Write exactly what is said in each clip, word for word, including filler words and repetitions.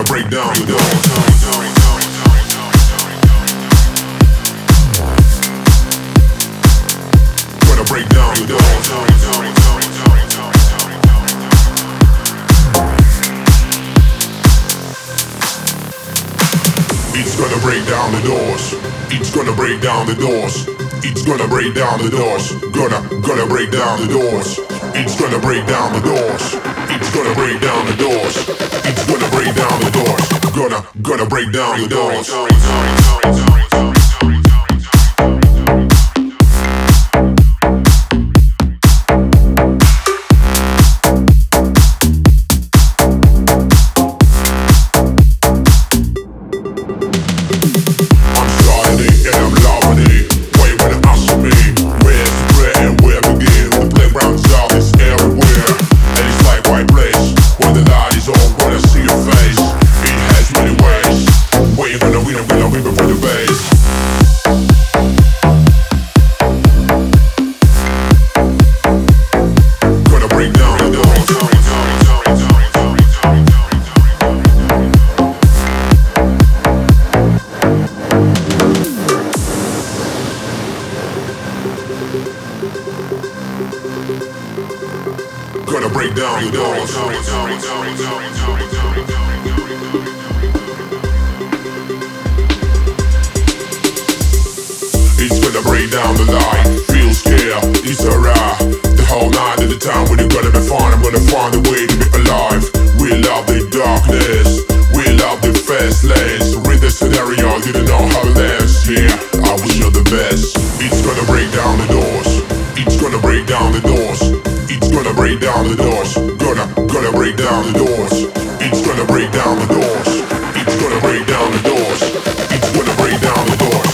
break down the doors. Gonna break down the doors. It's gonna break down the doors. It's gonna break down the doors. It's gonna break down the doors. Gonna, gonna break down the doors. It's gonna break down the doors. It's gonna break down the doors. It's gonna break down the doors. Gonna, gonna break down the doors. Gonna break down the doors. It's gonna break down the light. Feel scared, it's alright. The whole night at the time when you're gonna be fine, I'm gonna find a way to be alive. We love the darkness, we love the fast lanes. Read the scenario, you don't know how to dance. Yeah, I wish you're the best. It's gonna break down the doors. It's gonna break down the doors. It's gonna break down the doors. Gonna, gonna break down the doors. It's gonna break down the doors. It's gonna break down the doors. It's gonna break down the doors.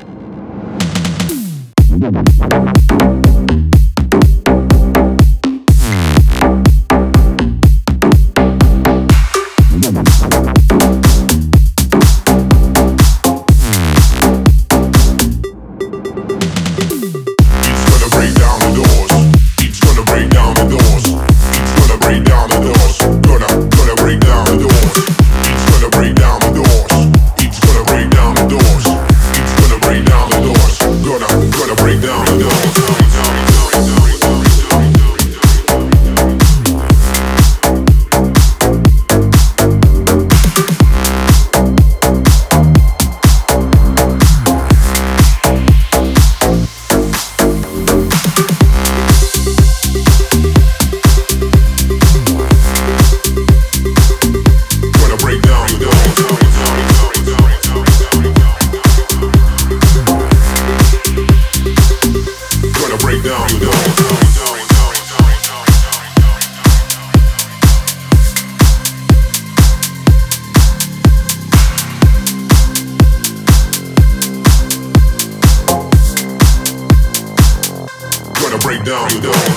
Gonna break down the doors.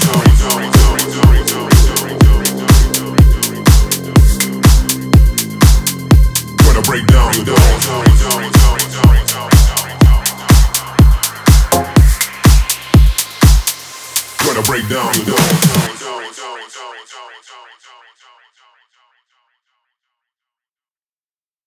Gonna break down the doors. Gonna break down the doors.